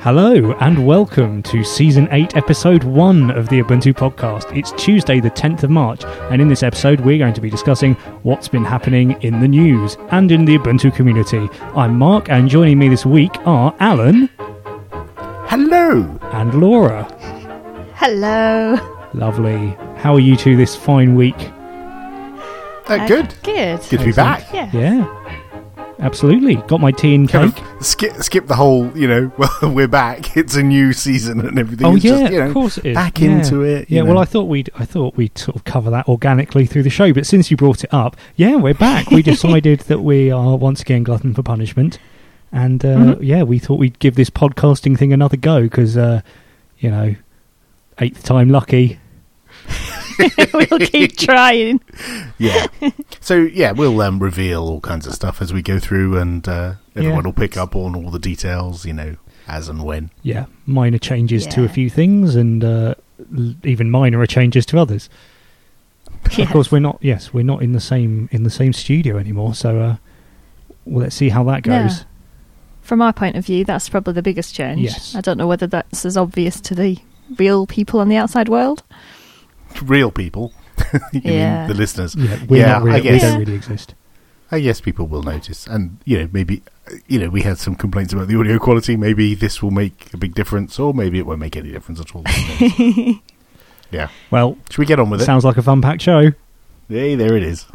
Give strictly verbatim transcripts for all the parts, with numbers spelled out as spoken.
Hello and welcome to Season eight, Episode one of the Ubuntu Podcast. It's Tuesday the tenth of March, and in this episode we're going to be discussing what's been happening in the news and in the Ubuntu community. I'm Mark, and joining me this week are Alan. Hello. And Laura. Hello. Lovely. How are you two this fine week? Uh, Uh, good. Good. Good to be back. Yeah. Yeah. Absolutely. Got my tea and Kind cake. of skip, skip the whole, you know, well, we're back. It's a new season and everything. Oh it's yeah, just, you know, of course it is. back yeah. into it. you Yeah, know. well, I thought we'd I thought we'd sort of cover that organically through the show, but since you brought it up, yeah, we're back. We decided that we are once again glutton for punishment, and uh, Mhm. yeah, we thought we'd give this podcasting thing another go because, uh, you know, eighth time lucky. We'll keep trying. Yeah. So, yeah, we'll um, reveal all kinds of stuff as we go through, and uh, everyone Yeah. will pick up on all the details, you know, as and when. Yeah, minor changes to a Yeah. few things, and uh, l- even minorer changes to others. Yeah. Of course, we're not. Yes, we're not in the same in the same studio anymore. So, uh, well, let's see how that No. goes. From my point of view, that's probably the biggest change. Yes. I don't know whether that's as obvious to the real people on the outside world. Real people. you Yeah. mean the listeners. Yeah, we're Yeah, not really, I we guess. don't really exist. I guess people will notice. And, you know, maybe, uh, you know, we had some complaints about the audio quality. Maybe this will make a big difference, or maybe it won't make any difference at all. Who knows? Yeah. Well, Should we get on with it? sounds like a fun-packed show. Hey, there it is.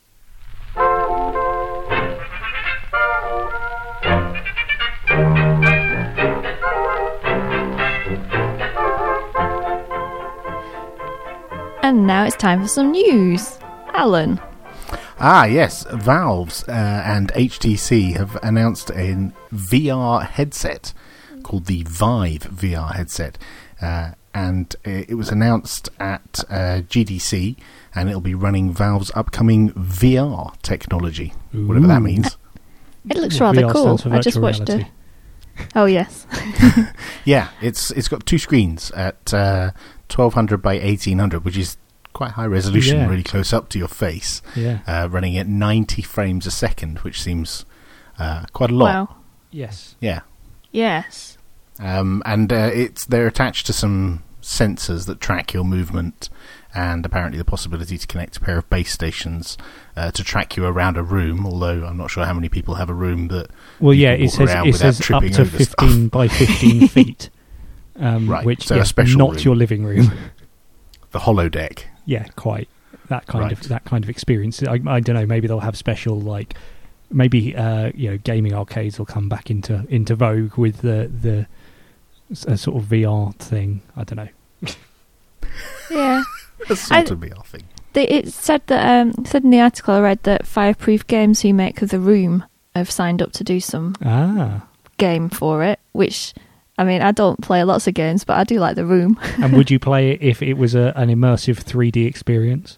And now it's time for some news. Alan. Ah, yes. Valve's uh, and H T C have announced a V R headset called the Vive V R headset. Uh, and it was announced at uh, G D C, and it'll be running Valve's upcoming V R technology, whatever that Ooh. means. It looks Well, rather V R cool. stands for I just virtual watched reality. it. Oh, yes. Yeah, it's it's got two screens at uh, twelve hundred by eighteen hundred, which is quite high resolution, Yeah. really close up to your face, Yeah. uh, running at ninety frames a second, which seems uh, quite a lot. Wow. Yes. Yeah. Yes. Um, and uh, it's they're attached to some sensors that track your movement, and apparently the possibility to connect a pair of base stations uh, to track you around a room. Although I'm not sure how many people have a room that. Well, You yeah, can it walk says around it without says up tripping to over stuff. fifteen by fifteen feet, um, Right, which so a yes, special not room. your living room. The holodeck. Yeah, quite that kind Right. of that kind of experience. I, I don't know. Maybe they'll have special like maybe uh, you know gaming arcades will come back into into vogue with the the s- a sort of V R thing. I don't know. Yeah. A sort I- of V R thing. They, it said that um, it said in the article I read that Fireproof Games, who make The Room, have signed up to do some Ah, game for it, which, I mean, I don't play lots of games, but I do like The Room. and would you play it if it was a, an immersive three D experience?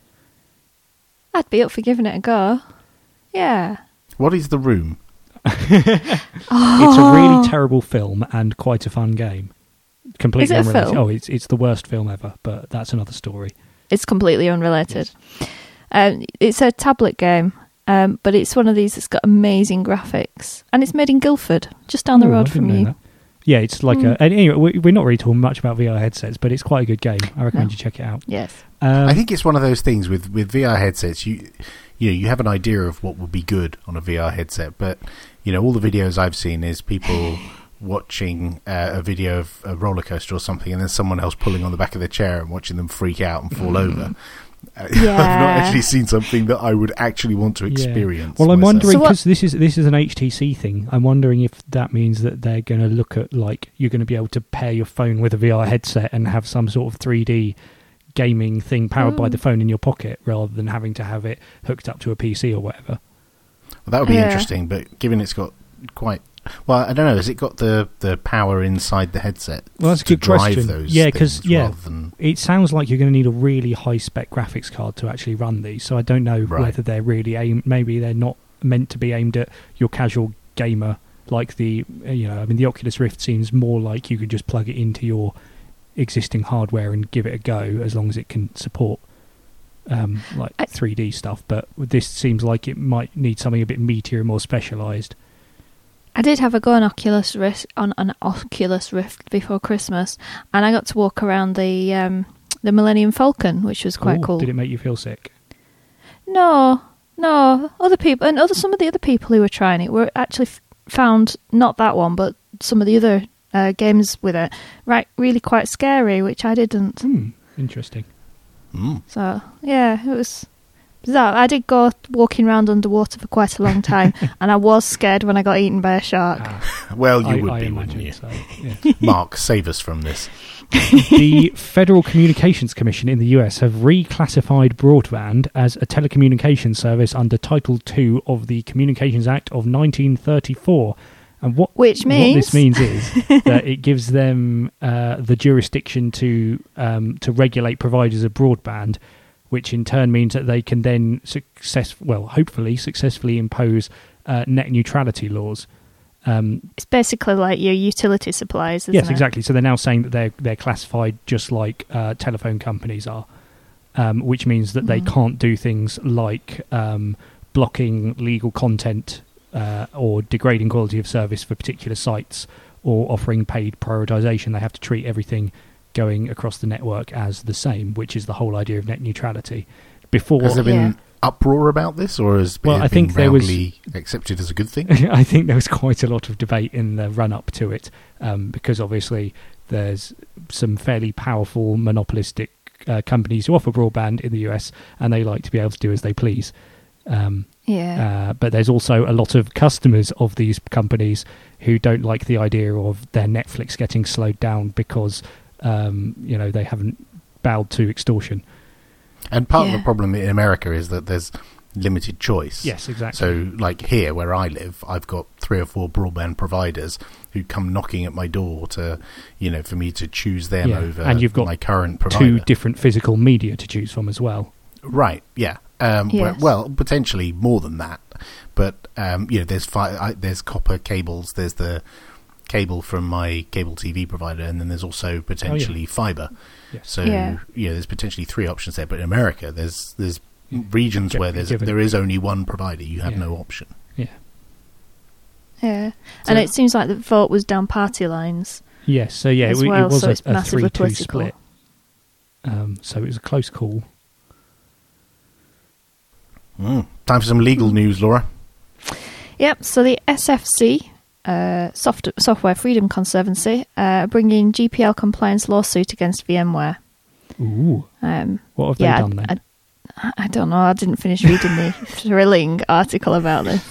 I'd be up for giving it a go. Yeah. What is The Room? It's Oh. a really terrible film and quite a fun game. Completely Is it a unrelated. film? Oh, it's it's the worst film ever, but that's another story. It's completely unrelated. Um, it's a tablet game, um, but it's one of these that's got amazing graphics. And it's made in Guildford, just down the Ooh, I road didn't from know you. that. Yeah, it's like Mm. a. and Anyway, we- we're not really talking much about V R headsets, but it's quite a good game. I recommend No. you check it out. Yes. Um, I think it's one of those things with, with V R headsets. You you know you have an idea of what would be good on a V R headset, but you know all the videos I've seen is people watching uh, a video of a roller coaster or something, and then someone else pulling on the back of their chair and watching them freak out and fall over. Uh, I've not Yeah. actually seen something that I would actually want to Yeah. experience. Well, I'm myself. wondering So what- because this is this is an H T C thing. I'm wondering if that means that they're going to look at like you're going to be able to pair your phone with a V R headset and have some sort of three D gaming thing powered by Mm. the phone in your pocket rather than having to have it hooked up to a P C or whatever. Well, that would be Yeah. interesting, but given it's got quite well, I don't know. Has it got the, the power inside the headset? Well, that's a to good drive question. Those Yeah, 'cause, things yeah. rather than It sounds like you're going to need a really high spec graphics card to actually run these. So I don't know Right. whether they're really aimed. Maybe they're not meant to be aimed at your casual gamer. Like the uh, you know, I mean, the Oculus Rift seems more like you could just plug it into your existing hardware and give it a go, as long as it can support um, like I- three D stuff. But this seems like it might need something a bit meatier and more specialised. I did have a go on Oculus Rift on an Oculus Rift before Christmas, and I got to walk around the um, the Millennium Falcon, which was quite Ooh, cool. Did it make you feel sick? No, no. Other people and other some of the other people who were trying it were actually f- found not that one, but some of the other uh, games with it, right, really quite scary, which I didn't. Hmm, interesting. Mm. So yeah, it was bizarre. I did go walking around underwater for quite a long time, and I was scared when I got eaten by a shark. Ah, Well, you I, would I be, wouldn't imagine you? so. Yeah. Mark, save us from this. The Federal Communications Commission in the U S have reclassified broadband as a telecommunications service under Title two of the Communications Act of nineteen thirty-four. And what, Which means- what this means is that it gives them uh, the jurisdiction to um, to regulate providers of broadband, which in turn means that they can then success, well, hopefully successfully impose uh, net neutrality laws. Um, It's basically like your utility supplies, isn't yes, it? exactly. So they're now saying that they're they're classified just like uh, telephone companies are, um, which means that they Mm. can't do things like um, blocking legal content uh, or degrading quality of service for particular sites or offering paid prioritization. They have to treat everything going across the network as the same, which is the whole idea of net neutrality. Before, Has there been Yeah. uproar about this, or has Well, it I think been there was- roundly accepted as a good thing? I think there was quite a lot of debate in the run-up to it, um, because obviously there's some fairly powerful monopolistic uh, companies who offer broadband in the U S, and they like to be able to do as they please. Um, Yeah. uh, but there's also a lot of customers of these companies who don't like the idea of their Netflix getting slowed down because um, you know they haven't bowed to extortion. And part of Yeah. the problem in America is that there's limited choice. Yes, exactly. So, like here where I live, I've got three or four broadband providers who come knocking at my door to, you know, for me to choose them Yeah, over and you've got my current provider. Two different physical media to choose from as well. Right, yeah. Um, Yes. well, well, potentially more than that. But, um, you know, there's fi- I, there's copper cables, there's the cable from my cable T V provider, and then there's also potentially fibre. Yes. So, Yeah. yeah, there's potentially three options there. But in America, there's there's Yeah. regions Gi- where there's given- there is only one provider. You have Yeah. no option. Yeah. Yeah. So- And it seems like the vote was down party lines. Yes. So yeah, it, As w- well, it was so it's a, a massively three-two political. split. Um, so it was a close call. Mm. Time for some legal news, Laura. Yep, so the S F C, uh, Soft- Software Freedom Conservancy, uh, bringing G P L compliance lawsuit against VMware. Ooh. Um, What have yeah, they done then? I, I don't know. I didn't finish reading the thrilling article about this.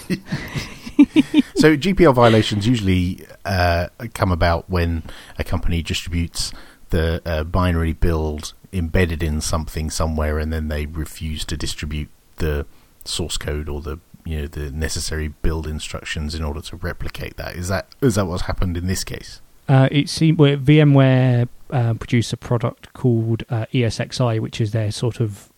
So G P L violations usually uh, come about when a company distributes the uh, binary build embedded in something somewhere, and then they refuse to distribute the source code or the you know the necessary build instructions in order to replicate that. Is that is that what's happened in this case? Uh, it seemed well, VMware uh, produced a product called uh, E S X i, which is their sort of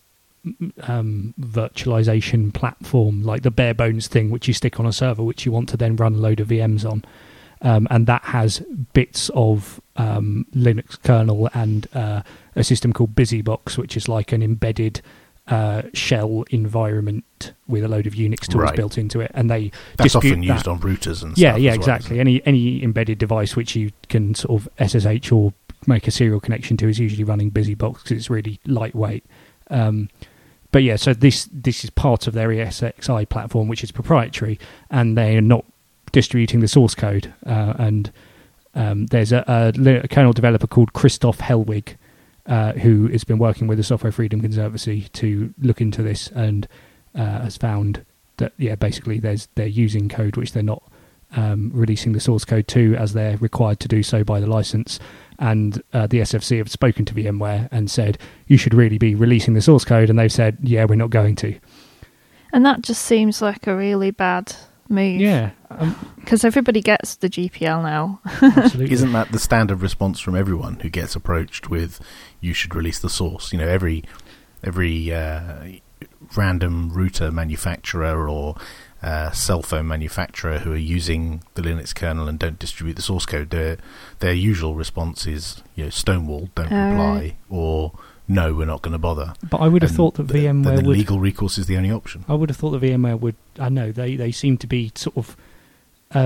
um, virtualization platform, like the bare bones thing which you stick on a server, which you want to then run a load of V Ms on. Um, and that has bits of um, Linux kernel and uh, a system called BusyBox, which is like an embedded uh, shell environment with a load of Unix tools Right. built into it. And they That's dispute often used that. on routers and Yeah, stuff. yeah, as well, exactly. isn't it? Any any embedded device which you can sort of S S H or make a serial connection to is usually running BusyBox because it's really lightweight. Um, but yeah, so this this is part of their E S X i platform, which is proprietary, and they are not distributing the source code. Uh, and um, there's a, a, a kernel developer called Christoph Hellwig, uh, who has been working with the Software Freedom Conservancy to look into this, and uh, has found that yeah, basically there's they're using code which they're not um, releasing the source code to, as they're required to do so by the license. And uh, the S F C have spoken to VMware and said, you should really be releasing the source code, and they've said, yeah, we're not going to. And that just seems like a really bad move. Yeah, um, Because everybody gets the G P L now. absolutely. Isn't that the standard response from everyone who gets approached with "you should release the source"? You know, every every uh, random router manufacturer or uh, cell phone manufacturer who are using the Linux kernel and don't distribute the source code, their their usual response is, you know, stonewall, don't Oh, reply, right. or no, we're not going to bother. But I would have And thought that th- VMware then the would. legal recourse is the only option. I would have thought that VMware would. I know they, they seem to be sort of uh,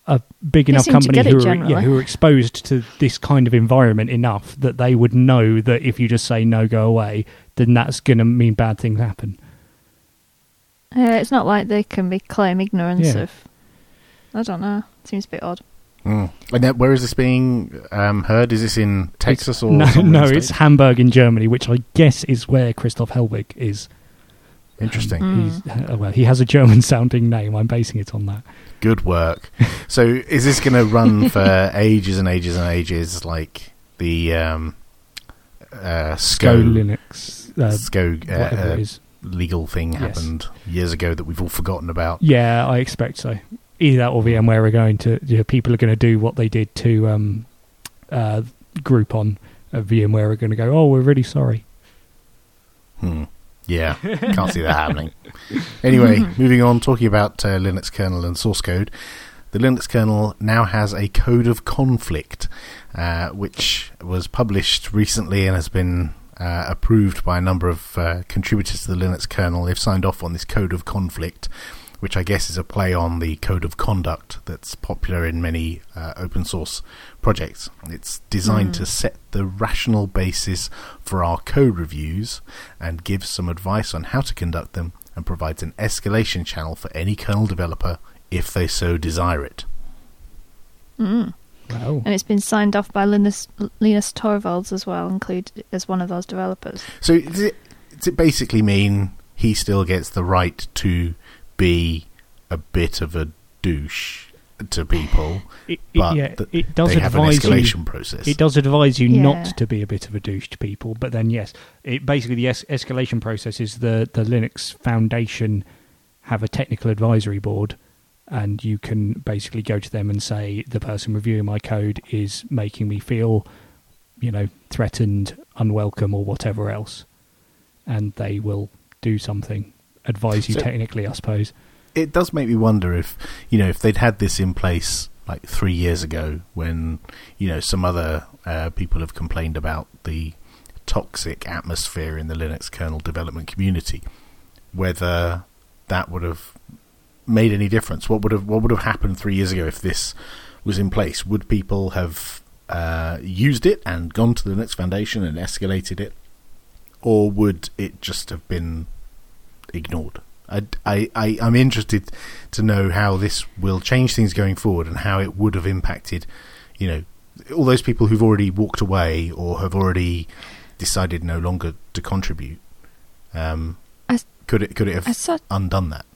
a big enough seem to company get it who are, generally. yeah, who are exposed to this kind of environment enough that they would know that if you just say no, go away, then that's going to mean bad things happen. Yeah, it's not like they can be claim ignorance Yeah. of. I don't know. Seems a bit odd. Mm. And then where is this being um, heard? Is this in Texas or no? somewhere No, in the it's States? Hamburg in Germany, which I guess is where Christoph Helbig is. Interesting. Mm. He's, uh, well, he has a German-sounding name. I'm basing it on that. Good work. So is this going to run for ages and ages and ages, like the um, uh, Sco SCO, Linux, uh, SCO whatever uh, it is. legal thing Yes. happened years ago that we've all forgotten about? Yeah, I expect so. Either that or VMware are going to, you know, people are going to do what they did to um, uh, Groupon. Uh, VMware are going to go, oh, we're really sorry. Hmm. Yeah, can't see that happening. Anyway, moving on, talking about uh, Linux kernel and source code. The Linux kernel now has a code of conflict, uh, which was published recently and has been uh, approved by a number of uh, contributors to the Linux kernel. They've signed off on this code of conflict, which I guess is a play on the code of conduct that's popular in many uh, open source projects. It's designed Mm. to set the rational basis for our code reviews and gives some advice on how to conduct them, and provides an escalation channel for any kernel developer if they so desire it. Mm. Wow. And it's been signed off by Linus, Linus Torvalds as well, included as one of those developers. So does it, does it basically mean he still gets the right to be a bit of a douche to people, It, it, but yeah, th- it does they have an advise escalation you. process? It does advise you Yeah. not to be a bit of a douche to people, but then yes, it basically the es- escalation process is the the Linux Foundation have a technical advisory board, and you can basically go to them and say the person reviewing my code is making me feel, you know, threatened, unwelcome, or whatever else, and they will do something, advise you So- technically, I suppose. It does make me wonder if, you know, if they'd had this in place like three years ago when, you know, some other uh, people have complained about the toxic atmosphere in the Linux kernel development community, whether that would have made any difference. What would have what would have happened three years ago if this was in place? Would people have uh, used it and gone to the Linux Foundation and escalated it, or would it just have been ignored? I, I, I, I'm interested to know how this will change things going forward and how it would have impacted, you know, all those people who've already walked away or have already decided no longer to contribute. Um, I, could it could it have I, sort, undone that?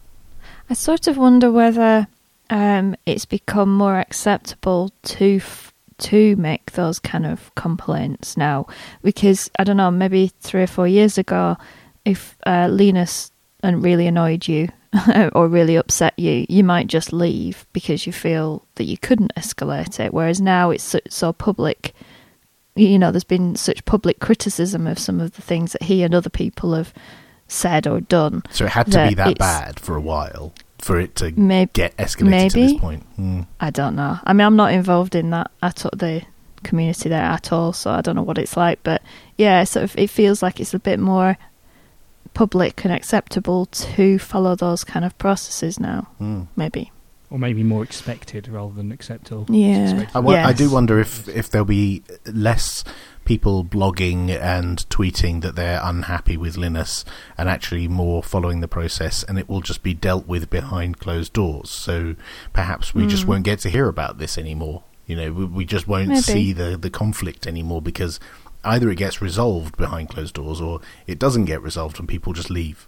I sort of wonder whether um, it's become more acceptable to f- to make those kind of complaints now, because I don't know, maybe three or four years ago, if uh, Linus and really annoyed you or really upset you, you might just leave because you feel that you couldn't escalate it. Whereas now it's so, so public, you know, there's been such public criticism of some of the things that he and other people have said or done. So it had to that be that it's- bad for a while for it to Maybe, get escalated to maybe. this point. Mm. I don't know. I mean, I'm not involved in that at all, the community there at all, so I don't know what it's like. But yeah, sort of, it feels like it's a bit more public and acceptable to follow those kind of processes now. Mm. Maybe. Or maybe more expected rather than acceptable. Yeah. Expected. I, wa- I Yes. do wonder if, if there'll be less people blogging and tweeting that they're unhappy with Linus and actually more following the process, and it will just be dealt with behind closed doors. So perhaps we just Mm. won't get to hear about this anymore. You know, we, we just won't Maybe. see the, the conflict anymore because either it gets resolved behind closed doors or it doesn't get resolved and people just leave.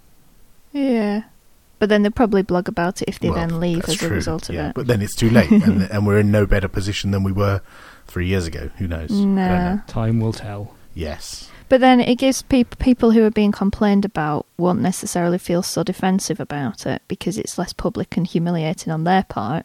Yeah. But then they'll probably blog about it if they Well, then leave that's as a true, result of yeah. it. But then it's too late, and, and we're in no better position than we were three years ago. Who knows? I don't No. know. Time will tell. Yes. But then it gives peop- people who are being complained about won't necessarily feel so defensive about it because it's less public and humiliating on their part,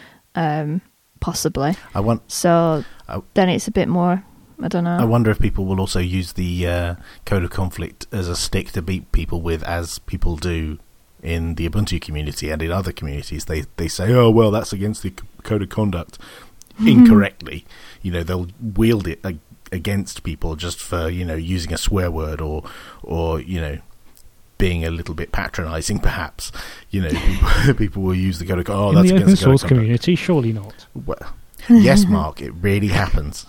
um, possibly. I want. So I- then it's a bit more, I don't know. I wonder if people will also use the uh, code of conflict as a stick to beat people with, as people do in the Ubuntu community and in other communities. They they say, "Oh well, that's against the c- code of conduct," incorrectly. You know, they'll wield it ag- against people just for, you know, using a swear word or or you know being a little bit patronising, perhaps. You know, people, people will use the code. Oh, that's in the against open the source code community, surely not. Well, yes, Mark, it really happens.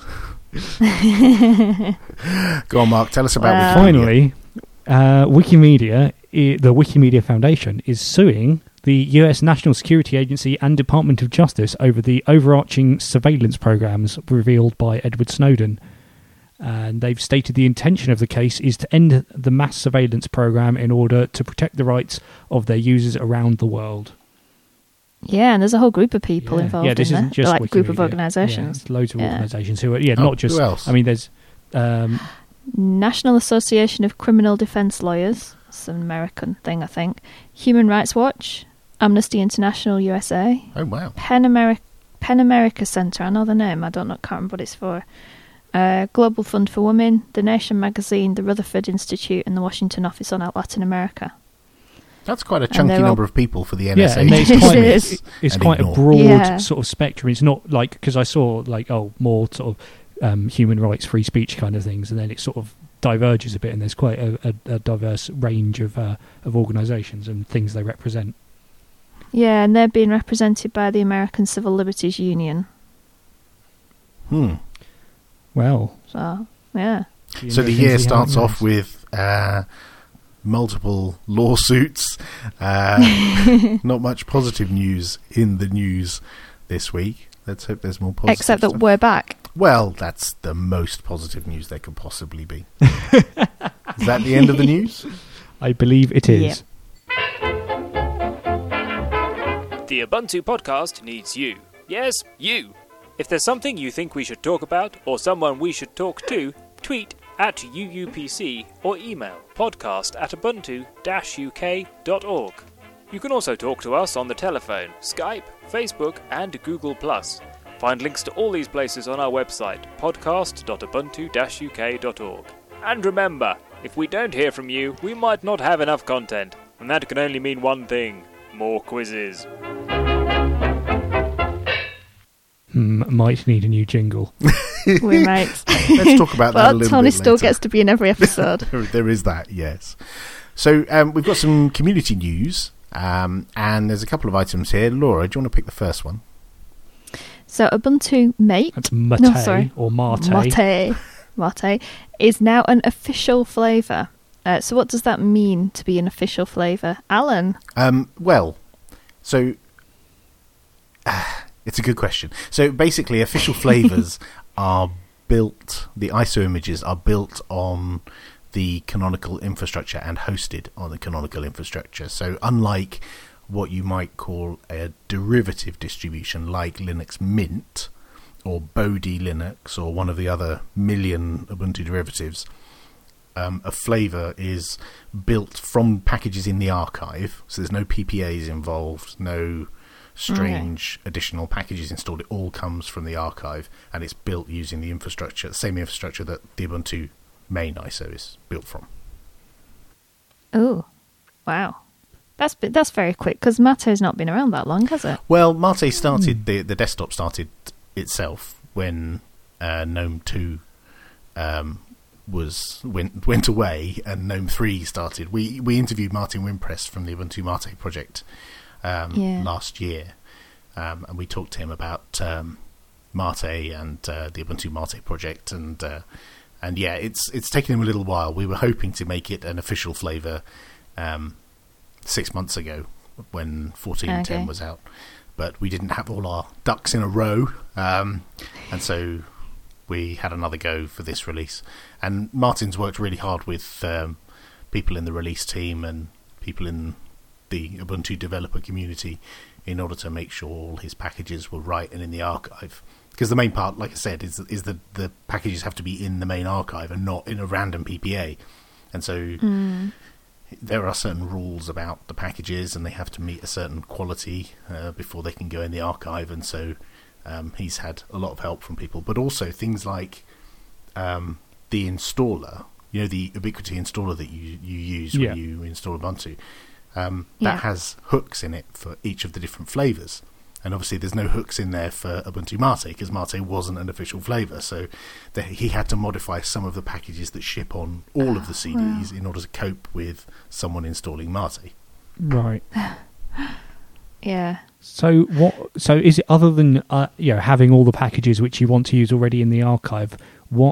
Go on, Mark, tell us about Well, Wikimedia. Finally, uh, Wikimedia, i- the Wikimedia Foundation, is suing the U S National Security Agency and Department of Justice over the overarching surveillance programs revealed by Edward Snowden. And they've stated the intention of the case is to end the mass surveillance program in order to protect the rights of their users around the world. Yeah, and there's a whole group of people yeah. involved yeah, this in isn't there. just Like a group of Wikimedia. organisations. Yeah, it's loads of Yeah. organisations who are, yeah, Oh, not just, who else? I mean, there's, um, National Association of Criminal Defence Lawyers. It's an American thing, I think. Human Rights Watch. Amnesty International U S A. Oh, wow. Pen America, Pen America Centre. I know the name. I don't know. Can't remember what it's for. Uh, Global Fund for Women, The Nation magazine, the Rutherford Institute, and the Washington Office on Latin America. That's quite a And chunky they're all- number of people for the N yeah, S A. and it's It quite, is. it- it's And quite a ignore. broad Yeah. sort of spectrum. It's not like, because I saw like, oh, more sort of um, human rights, free speech kind of things, and then it sort of diverges a bit, and there's quite a, a, a diverse range of uh, of organisations and things they represent. Yeah, and they're being represented by the American Civil Liberties Union. Hmm. Well, So, yeah. So the year starts off with uh, multiple lawsuits. Uh, not much positive news in the news this week. Let's hope there's more positive Except that stuff. we're back. Well, that's the most positive news there could possibly be. Is that the end of the news? I believe it is. The Ubuntu podcast needs you. Yes, you. If there's something you think we should talk about or someone we should talk to, tweet at U U P C or email podcast at ubuntu dash u k dot org. You can also talk to us on the telephone, Skype, Facebook and Google plus. Find links to all these places on our website, podcast dot ubuntu dash u k dot org. And remember, if we don't hear from you, we might not have enough content, and that can only mean one thing: more quizzes. Hmm, might need a new jingle. We might. Let's talk about that a Well, little Tony bit still later. gets to be in every episode. There, there is that, yes. So um, we've got some community news, um, and there's a couple of items here. Laura, do you want to pick the first one? So Ubuntu Mate, That's Mate No, sorry. or Mate. Mate, Mate, is now an official flavour. Uh, so what does that mean to be an official flavour? Alan? Um, well, so uh, it's a good question. So basically, official flavors are built, the I S O images are built on the Canonical infrastructure and hosted on the Canonical infrastructure. So unlike what you might call a derivative distribution like Linux Mint or Bodhi Linux or one of the other million Ubuntu derivatives, um, a flavor is built from packages in the archive. So there's no P P As involved, no strange additional packages installed. It all comes from the archive, and it's built using the infrastructure, the same infrastructure that the Ubuntu main I S O is built from. Oh, wow. That's be- that's very quick, because Mate's not been around that long, has it? Well, Mate started, the the desktop started itself when uh, GNOME two um, was went went away, and GNOME three started. We we interviewed Martin Wimpress from the Ubuntu Mate project um, Yeah. last year, um, and we talked to him about um, Mate and uh, the Ubuntu Mate project, and uh, and yeah, it's it's taken him a little while. We were hoping to make it an official flavour um, six months ago when fourteen ten Okay. was out, but we didn't have all our ducks in a row, um, and so we had another go for this release. And Martin's worked really hard with um, people in the release team and people in the Ubuntu developer community in order to make sure all his packages were right and in the archive. Because the main part, like I said, is is that the packages have to be in the main archive and not in a random P P A. And so Mm. there are certain rules about the packages, and they have to meet a certain quality uh, before they can go in the archive. And so um, he's had a lot of help from people, but also things like um, the installer, you know, the Ubiquity installer that you, you use Yeah. when you install Ubuntu. Um, Yeah. that has hooks in it for each of the different flavors. And obviously there's no hooks in there for Ubuntu Mate, because Mate wasn't an official flavour, so the, he had to modify some of the packages that ship on all of the C Ds wow. in order to cope with someone installing Mate. Right. Yeah. So what? So is it, other than uh, you know, having all the packages which you want to use already in the archive, what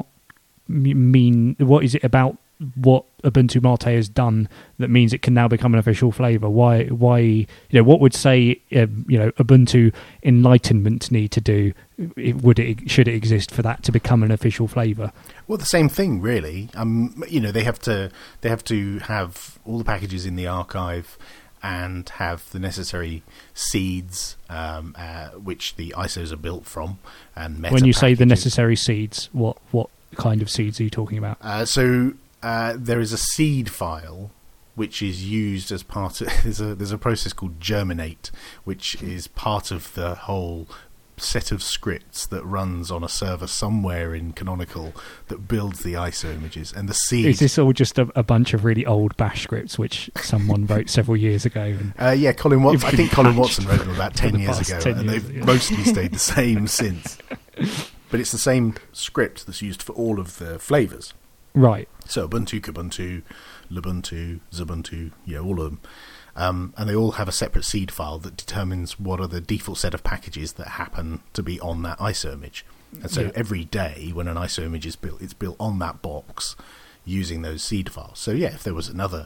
mean? What is it about what Ubuntu Mate has done that means it can now become an official flavour? Why? Why? You know, what would say uh, you know Ubuntu Enlightenment need to do? Would it should it exist for that to become an official flavour? Well, the same thing, really. Um, you know, they have to they have to have all the packages in the archive and have the necessary seeds, um, uh, which the I S Os are built from. And meta when you packages. say the necessary seeds, what what kind of seeds are you talking about? Uh, so uh, there is a seed file which is used as part of there's a there's a process called Germinate, which is part of the whole set of scripts that runs on a server somewhere in Canonical that builds the I S O images. And the seed is this all just a, a bunch of really old bash scripts which someone wrote several years ago? And uh, yeah, Colin Watson. I think Colin Watson wrote them about ten the years ago, ten and years, they've yeah. mostly stayed the same since. But it's the same script that's used for all of the flavours. Right. So Ubuntu, Kubuntu, Lubuntu, Xubuntu, yeah, all of them. Um, and they all have a separate seed file that determines what are the default set of packages that happen to be on that I S O image. And so yeah. every day when an I S O image is built, it's built on that box using those seed files. So yeah, if there was another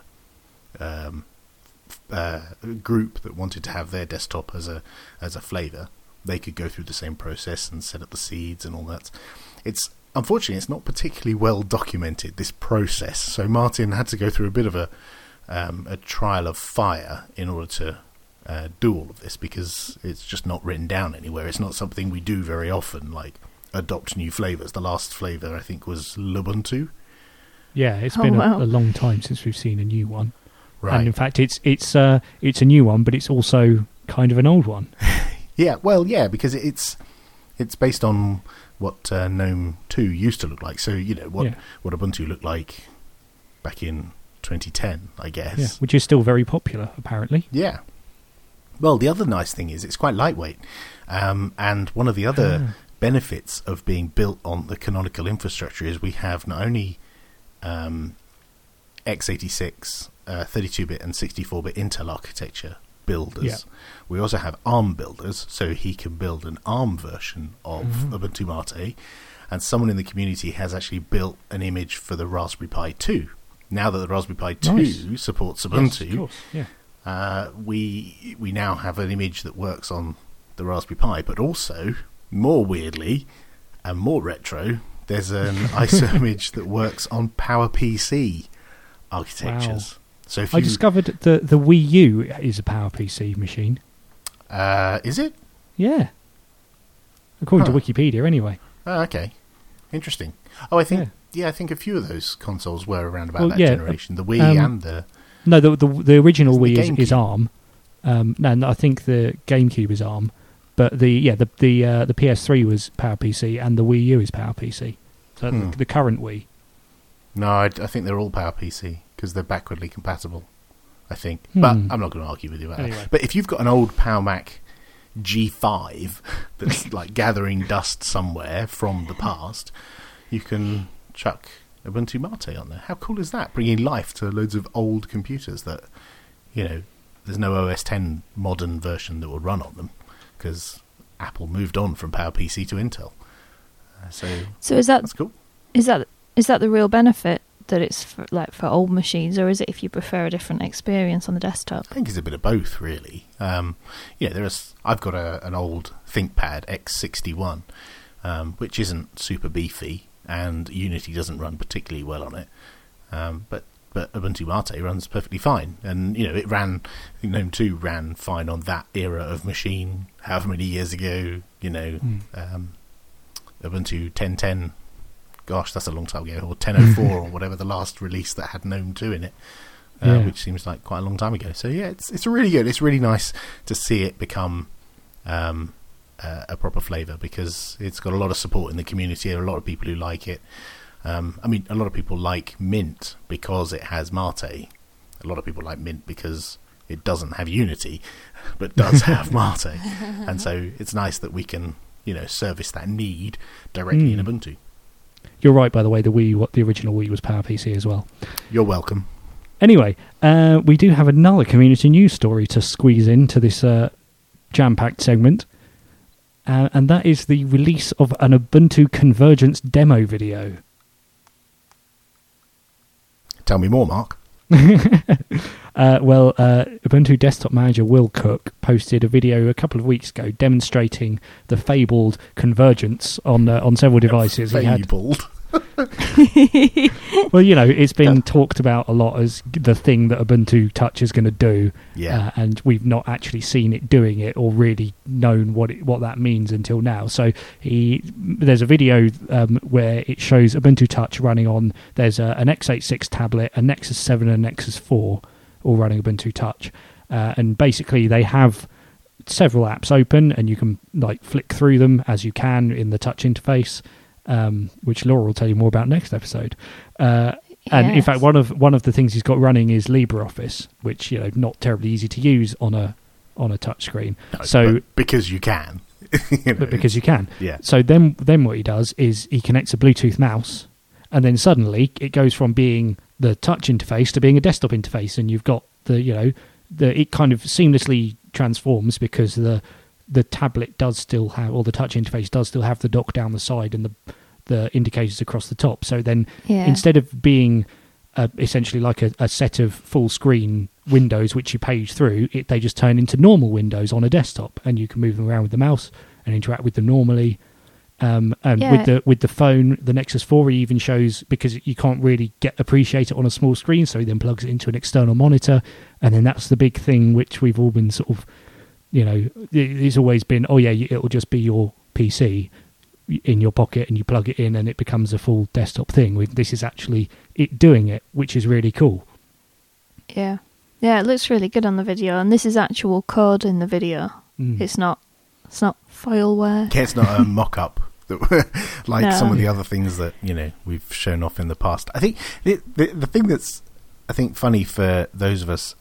um, uh, group that wanted to have their desktop as a as a flavour, they could go through the same process and set up the seeds and all that. It's unfortunately it's not particularly well documented, this process. So Martin had to go through a bit of a Um, a trial of fire in order to uh, do all of this, because it's just not written down anywhere. It's not something we do very often, like adopt new flavours. The last flavour, I think, was Lubuntu. Yeah, it's oh, been wow. a, a long time since we've seen a new one. Right. And in fact, it's it's uh, it's a new one, but it's also kind of an old one. yeah, well, yeah, because it's it's based on what uh, GNOME two used to look like. So, you know, what, yeah. what Ubuntu looked like back in twenty ten, I guess. Yeah, which is still very popular, apparently. Yeah. Well, the other nice thing is it's quite lightweight. Um, and one of the other Ah. benefits of being built on the Canonical infrastructure is we have not only um, x eighty-six, uh, thirty-two bit and sixty-four bit Intel architecture builders. Yeah. We also have ARM builders, so he can build an ARM version of Mhm. Ubuntu Mate. And someone in the community has actually built an image for the Raspberry Pi two. Now that the Raspberry Pi two Nice. supports Yes, Ubuntu, of course, yeah. uh, we we now have an image that works on the Raspberry Pi, but also, more weirdly and more retro, there's an I S O image that works on PowerPC architectures. Wow. So if I you, discovered the the Wii U is a PowerPC machine. uh, is it? Yeah. According Huh. to Wikipedia, anyway. Oh, okay, interesting. Oh, I think Yeah. yeah. I think a few of those consoles were around about Well, that yeah, generation. The Wii um, and the No, the the, the original Isn't the Wii is, is GameCube? ARM. Um, no, no, I think the GameCube is ARM, but the yeah the the uh, the P S three was PowerPC and the Wii U is PowerPC. So Hmm. the, the current Wii. no, I, I think they're all PowerPC because they're backwardly compatible. I think, Hmm. but I'm not going to argue with you about Anyway. that. But if you've got an old PowerMac G five that's like gathering dust somewhere from the past, you can chuck Ubuntu Mate on there. How cool is that? Bringing life to loads of old computers that, you know, there's no O S ten modern version that will run on them because Apple moved on from PowerPC to Intel. Uh, so So is that that's cool. is that is that the real benefit, that it's for, like for old machines, or is it if you prefer a different experience on the desktop? I think it's a bit of both, really. Um, yeah, there's. I've got a, an old ThinkPad X sixty-one, um, which isn't super beefy, and Unity doesn't run particularly well on it. Um, but but Ubuntu Mate runs perfectly fine, and you know it ran. GNOME two ran fine on that era of machine, however many years ago. You know, Hmm. um, Ubuntu ten ten. Gosh, that's a long time ago, or ten oh four, or whatever the last release that had GNOME two in it. Uh, Yeah. Which seems like quite a long time ago. So yeah, it's it's really good. It's really nice to see it become um, uh, a proper flavour, because it's got a lot of support in the community. There are a lot of people who like it. Um, I mean, a lot of people like Mint because it has Mate. A lot of people like Mint because it doesn't have Unity, but does have Mate. And so it's nice that we can, you know, service that need directly Mm. in Ubuntu. You're right, by the way, the Wii, what the original Wii was PowerPC as well. You're welcome. Anyway, uh, we do have another community news story to squeeze into this uh, jam-packed segment, uh, and that is the release of an Ubuntu Convergence demo video. Tell me more, Mark. Uh, well, uh, Ubuntu Desktop Manager Will Cook posted a video a couple of weeks ago demonstrating the fabled convergence on uh, on several devices. He had, Fabled. well, you know, it's been talked about a lot as the thing that Ubuntu Touch is going to do, Yeah. uh, and we've not actually seen it doing it or really known what it, what that means until now. So he, there's a video um, where it shows Ubuntu Touch running on. There's a, an x eighty-six tablet, a Nexus seven, and a Nexus four, all running Ubuntu Touch, uh, and basically they have several apps open, and you can like flick through them as you can in the touch interface. Um, which Laura will tell you more about next episode. Uh, and in Yes. fact, one of one of the things he's got running is LibreOffice, which, you know, not terribly easy to use on a on a touch screen. No, so, but because you can. you know, but because you can. Yeah. So then, then what he does is he connects a Bluetooth mouse, and then suddenly it goes from being the touch interface to being a desktop interface, and you've got the, you know, the it kind of seamlessly transforms because the the tablet does still have, or the touch interface does still have the dock down the side and the the indicators across the top. So then Yeah. instead of being uh, essentially like a, a set of full screen windows which you page through, it, they just turn into normal windows on a desktop, and you can move them around with the mouse and interact with them normally. Um, and Yeah. with the with the phone, the Nexus four even shows, because you can't really get appreciate it on a small screen, so he then plugs it into an external monitor, and then that's the big thing which we've all been sort of, you know, it's always been, oh yeah, it'll just be your P C in your pocket and you plug it in and it becomes a full desktop thing. This is actually it doing it, which is really cool. Yeah. Yeah, it looks really good on the video, and this is actual code in the video. Mm. It's not it's not fileware. Yeah, it's not a mock-up that, like No. some of the other things that, you know, we've shown off in the past. I think the, the the thing that's, I think, funny for those of us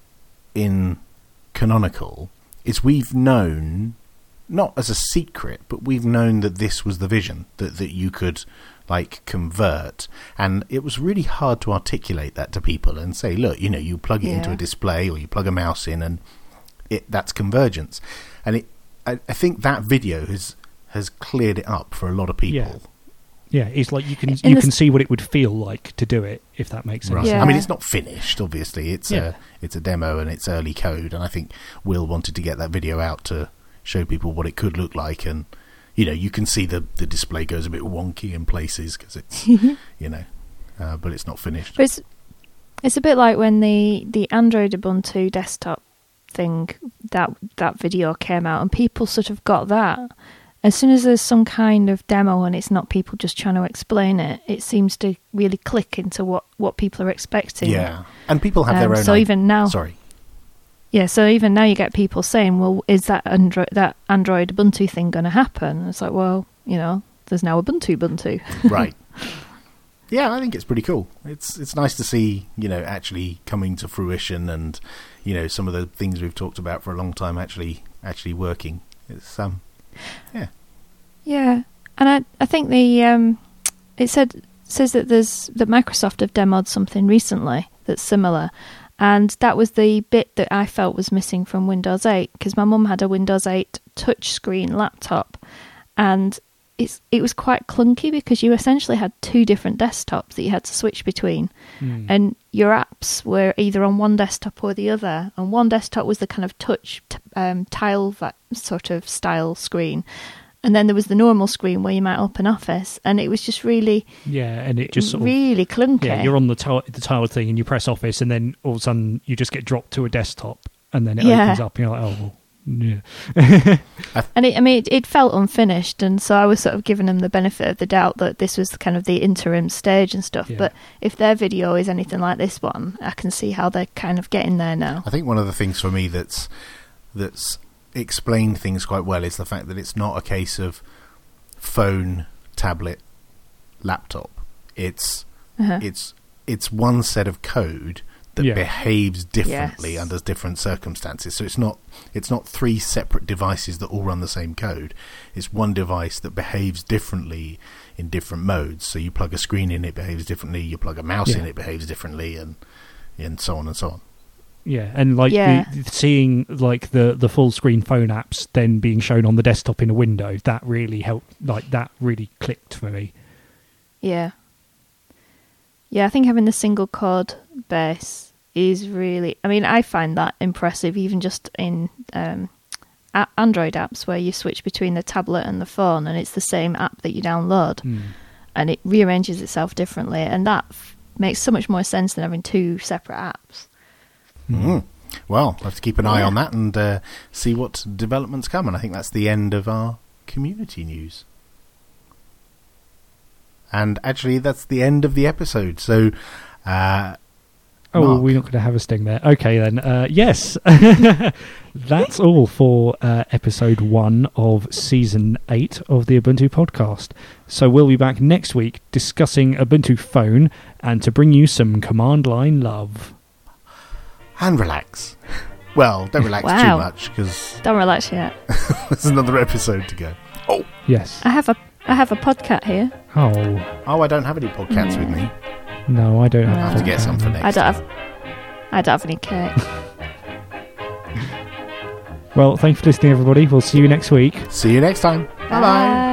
in Canonical is we've known, not as a secret, but we've known that this was the vision, that that you could like convert, and it was really hard to articulate that to people and say, look, you know, you plug it Yeah. into a display or you plug a mouse in and it that's convergence. And it I, I think that video has has cleared it up for a lot of people. Yeah. Yeah, it's like you can In you the can s- see what it would feel like to do it, if that makes sense. Right. Yeah. I mean, it's not finished, obviously. It's Yeah. a it's a demo and it's early code, and I think Will wanted to get that video out to show people what it could look like, and you know, you can see the the display goes a bit wonky in places because it's you know, uh, but it's not finished. But it's it's a bit like when the, the Android Ubuntu desktop thing, that that video came out, and people sort of got that. As soon as there's some kind of demo and it's not people just trying to explain it, it seems to really click into what, what people are expecting. Yeah, and people have their Um, own. so i- even now, sorry, yeah. So even now, you get people saying, "Well, is that Android that Android Ubuntu thing going to happen?" And it's like, well, you know, there's now Ubuntu Ubuntu. right. Yeah, I think it's pretty cool. It's it's nice to see, you know, actually coming to fruition, and you know, some of the things we've talked about for a long time actually actually working. It's um, yeah. Yeah, and I I think the um, it said says that there's that Microsoft have demoed something recently that's similar, and that was the bit that I felt was missing from Windows eight, because my mum had a Windows eight touchscreen laptop, and it's it was quite clunky because you essentially had two different desktops that you had to switch between, Mm. and your apps were either on one desktop or the other, and one desktop was the kind of touch t- um, tile that sort of style screen, and then there was the normal screen where you might open Office, and it was just really Yeah, and it just sort of, really clunky. yeah, you're on the tile, the tile thing, and you press Office, and then all of a sudden you just get dropped to a desktop, and then it Yeah. opens up, and you're like, oh, well, yeah. And it, I mean, it, it felt unfinished, and so I was sort of giving them the benefit of the doubt that this was kind of the interim stage and stuff. Yeah. But if their video is anything like this one, I can see how they're kind of getting there now. I think one of the things for me that's that's explained things quite well is the fact that it's not a case of phone, tablet, laptop. It's Uh-huh. it's it's one set of code that Yeah. behaves differently Yes. under different circumstances. So it's not it's not three separate devices that all run the same code. It's one device that behaves differently in different modes. So you plug a screen in, it behaves differently. You plug a mouse Yeah. in, it behaves differently, and and so on and so on. Yeah, and like Yeah. The, seeing like the, the full screen phone apps then being shown on the desktop in a window, that really helped. Like that really clicked for me. Yeah. Yeah, I think having the single code base is really... I mean, I find that impressive, even just in um, a- Android apps where you switch between the tablet and the phone and it's the same app that you download Mm. and it rearranges itself differently. And that f- makes so much more sense than having two separate apps. Mm. Well, I'll have to keep an eye Yeah. on that and uh, see what developments come. And I think that's the end of our community news. And actually, that's the end of the episode. So, uh, Oh, Mark. we're not going to have a sting there. Okay, then. Uh, yes, that's all for uh, episode one of season eight of the Ubuntu podcast. So we'll be back next week discussing Ubuntu Phone and to bring you some command line love. and relax. Well, don't relax Wow. too much because Don't relax yet. there's another episode to go. Oh, Yes. I have a I have a podcat here. Oh, oh, I don't have any podcasts with me. no, I don't No. have I'll have to get some for next. I don't time. have I don't have any cake. Well, thanks for listening, everybody. We'll see you next week. See you next time. Bye bye. Bye.